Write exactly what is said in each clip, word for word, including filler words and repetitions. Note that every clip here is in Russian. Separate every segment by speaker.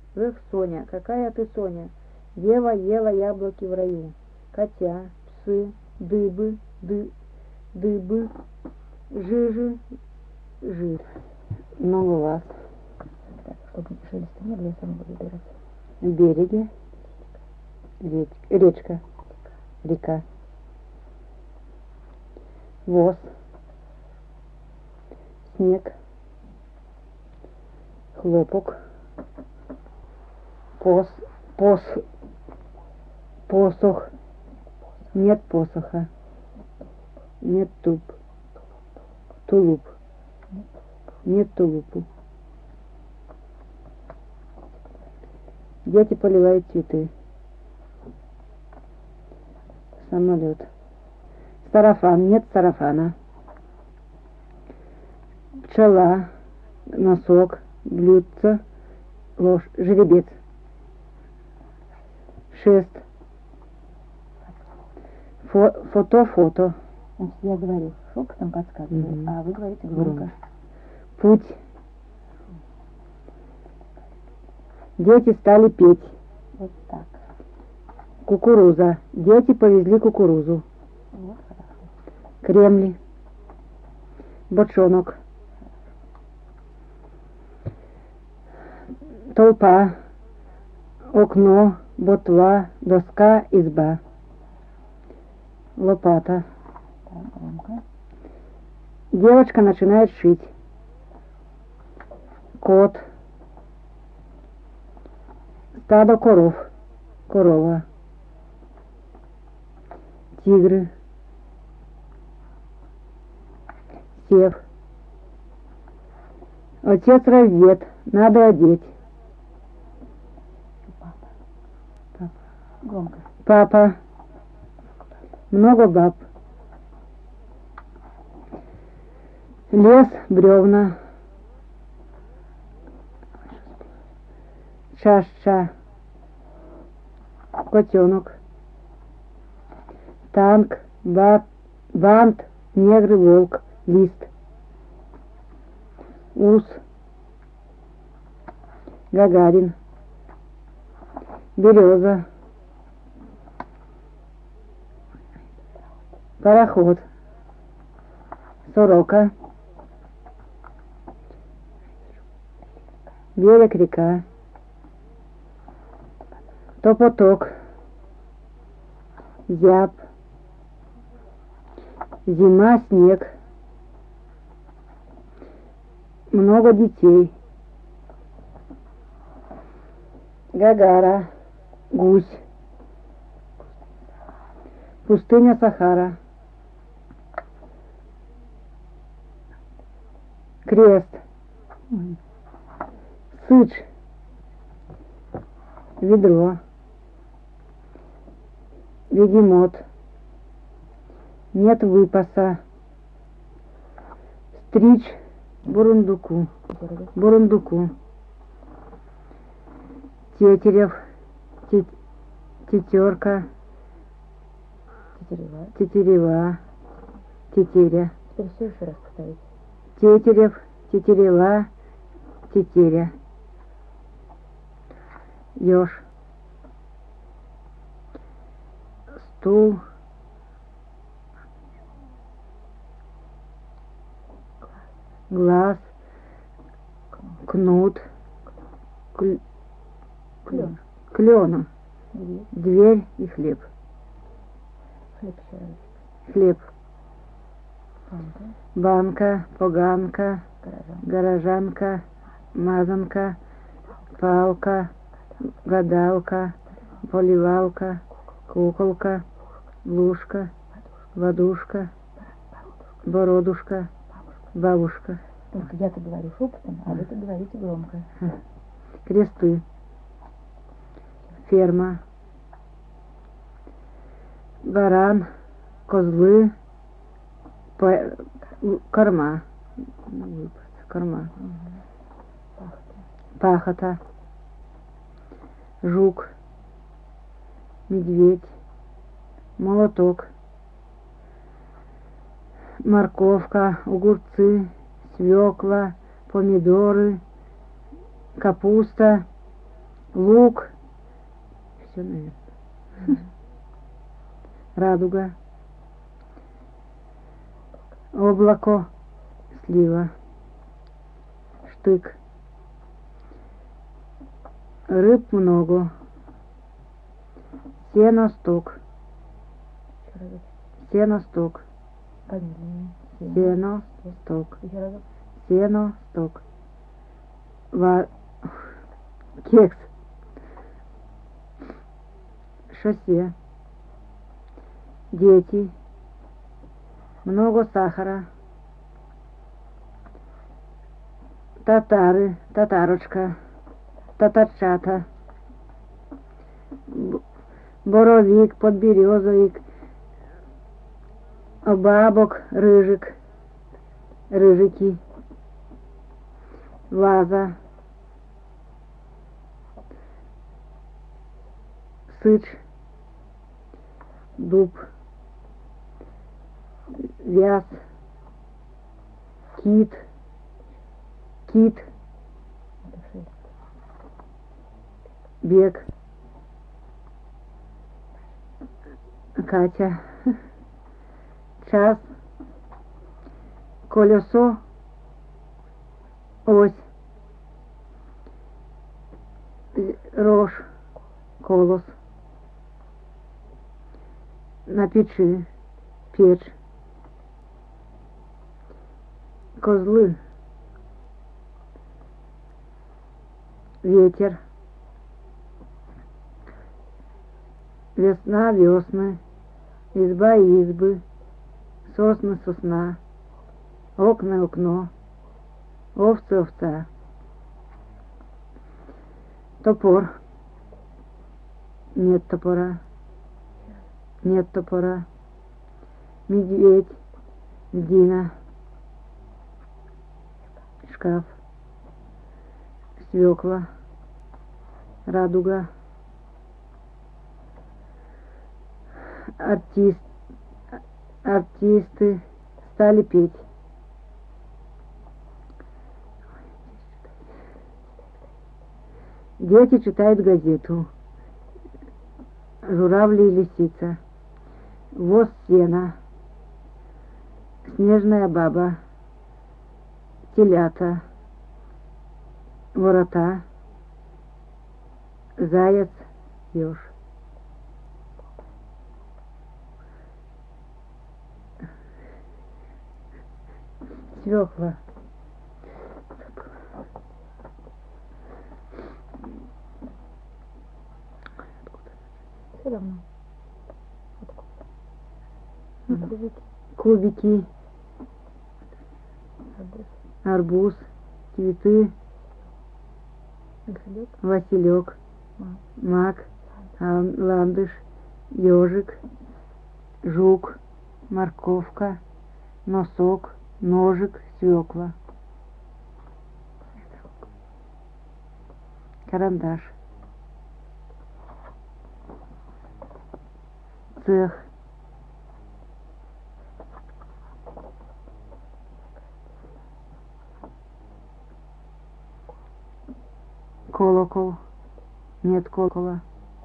Speaker 1: Эх, Соня, какая ты, Соня, дева ела яблоки в раю. Котя, псы, дыбы, ды, дыбы, жижи, жир. Много вас.
Speaker 2: Так, чтобы шелеста не было, я сам буду убирать.
Speaker 1: В береге. Реч, речка. Река. Воз. Снег. Хлопок. Пос, пос, посох. Нет посоха. Нет туп. Тулуп. Нет тулупу. Дети поливают цветы. Самолет. Сарафан. Нет сарафана. Пчела. Носок. Блюдце. Ложь. Жеребец. Шест. Фо, фото, фото.
Speaker 2: Значит, я говорю шепотом подсказываю,
Speaker 1: Мгм.
Speaker 2: а вы говорите громко.
Speaker 1: Путь. Дети стали петь.
Speaker 2: Вот так.
Speaker 1: Кукуруза. Дети повезли кукурузу.
Speaker 2: Вот хорошо.
Speaker 1: Кремли. Бочонок. Толпа. Окно. Ботва. Доска. Изба. Лопата.
Speaker 2: Так, громко.
Speaker 1: Девочка начинает шить. Кот. Стадо коров. Корова. Тигры. Сев. Отец раздет. Надо одеть.
Speaker 2: Папа.
Speaker 1: Папа.
Speaker 2: Громко.
Speaker 1: Папа. Много баб. Лес, бревна. Чаша. Котенок. Танк. Бат, бант. Негры, волк. Лист. Ус. Гагарин. Береза. Пароход. Сорока. Берег, река. Топоток. Зяб. Зима, снег. Много детей. Гагара. Гусь. Пустыня Сахара. Крест. Сыч. Ведро. Бегемот. Нет выпаса. Стричь бурундуку. Бурундуку. Тетерев. Те- Тетерка.
Speaker 2: Тетерева.
Speaker 1: Тетерева. Тетеря.
Speaker 2: Теперь все еще раз повторите.
Speaker 1: Тетерев. Тетерева. Тетеря. Ёж. Стул. Глаз. Кнут. Кль-
Speaker 2: Клен.
Speaker 1: Клена.
Speaker 2: Дверь.
Speaker 1: Дверь и хлеб.
Speaker 2: Хлеб еще раз.
Speaker 1: Хлеб.
Speaker 2: Банка.
Speaker 1: Банка. Поганка.
Speaker 2: Горожан.
Speaker 1: Горожанка. Мазанка. Палка. Гадалка. Поливалка. Куколка. Лужка. Водушка. Бородушка. Бабушка.
Speaker 2: Только я-то говорю шепотом, а вы-то говорите громко.
Speaker 1: Кресты. Ферма. Баран. Козлы. По- Корма. Корма. Пахота. Жук. Медведь. Молоток. Морковка. Огурцы. Свекла. Помидоры. Капуста. лук, все, наверное. Радуга, облако, слива, штык, рыб много, сеносток,
Speaker 2: Еще разок.
Speaker 1: сеносток,
Speaker 2: Помедленнее.
Speaker 1: сеносток,
Speaker 2: Еще разок.
Speaker 1: сеносток, Ва... кекс, шоссе, дети, много сахара, татары, татарочка, татарчата, б- боровик, подберезовик, бабок, рыжик, рыжики, ваза, сыч, дуб, вяз, кит, кит,
Speaker 2: Это шесть.
Speaker 1: бег, Катя, час, колесо, ось, э, рожь, колос, на печи, печь, козлы, ветер, весна, весны, изба, избы, сосны, сосна, окна, окно, овцы, овца, топор, нет топора, нет топора, медведь, льдина, шкаф, свекла, радуга, артист, артисты стали петь. Дети читают газету. Журавли и лисица. Воз сена. Снежная баба. Телята. Ворота. Заяц, еж. Свекла.
Speaker 2: Все равно. Откуда?
Speaker 1: Мгм.
Speaker 2: Ну, кубики.
Speaker 1: Кубики.
Speaker 2: Арбуз.
Speaker 1: Арбуз. Цветы.
Speaker 2: Василек.
Speaker 1: Василек.
Speaker 2: Мак.
Speaker 1: Мак. а, Ландыш. Ежик. Жук. Морковка. Носок. Ножик. Свекла. Карандаш. Цех. Колокол. Нет колокола.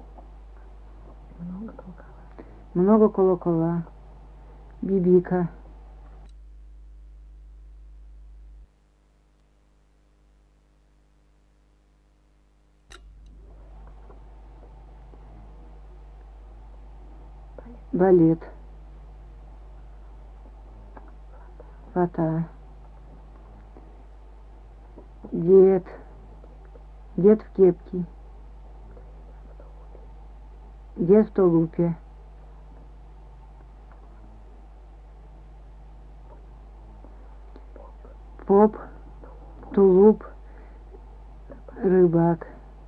Speaker 2: Много колокола.
Speaker 1: Много колокола. Бибика. Балет. Фата. Дед. Дед в кепке. Дед в тулупе. Поп. Тулуп. Рыбак.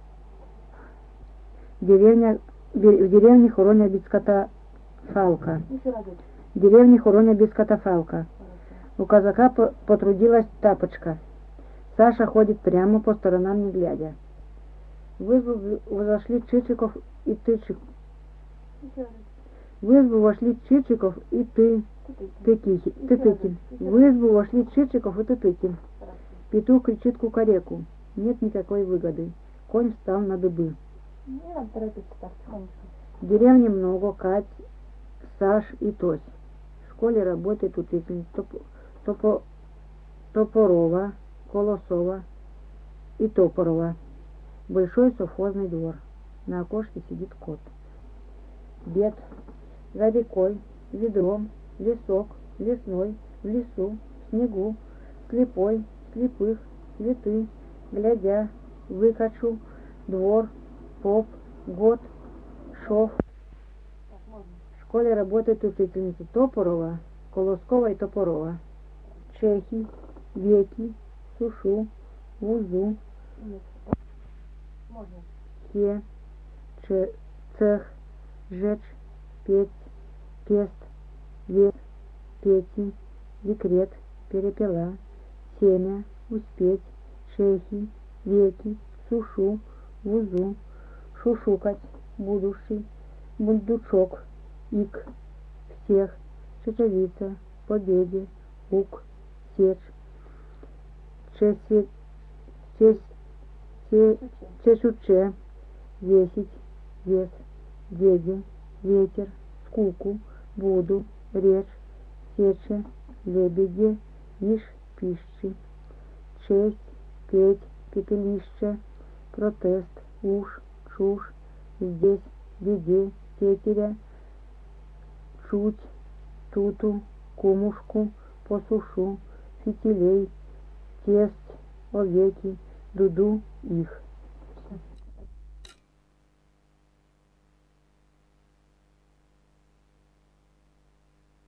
Speaker 1: Деревня, в деревне хоронят без катафалка.
Speaker 2: Еще разок.
Speaker 1: В деревне хоронят без катафалка. У казака по- потрудилась тапочка. Саша ходит прямо по сторонам не глядя. В избу в- зашли Чичиков и Тычик.
Speaker 2: Еще разок.
Speaker 1: В избу вошли Чичиков и ты, Тыкихи- Тытыкин. В избу вошли Чичиков и Тытыкин. Петух кричит кукареку. Нет никакой выгоды. конь встал на дыбы.
Speaker 2: Не надо торопиться так, тихонечко.
Speaker 1: В деревне много Кать, Саш и Тось. В школе работает учительница Топ- Топо- Топорова, Колосова и Топорова. Большой совхозный двор. На окошке сидит кот. Дед за рекой, ведром, лесок, лесной, в лесу, в снегу, слепой, слепых, цветы, глядя, выкачу, двор, поп, год, шов. В школе работает учительница Топорова, Колоскова и Топорова. Чехи, веки, сушу, вузу,
Speaker 2: Можно.
Speaker 1: хе, че, цех, жечь, петь, пест, вес, пети, декрет, перепела, семя, успеть, шейхи, веки, сушу, вузу, шушукать, будущий, бундучок, ик, всех, чечевица, победе, ук, сечь, чесве, честь, че- чешуче, весить, вес, деде, ветер, скуку, буду, речь, сече, лебеде, ишь, пищи, честь, петь, пепелище, протест, уж, чушь, здесь, беде, тетеря, чуть, туту, кумушку, посушу, фитилей, тесть, овеки, дуду, их.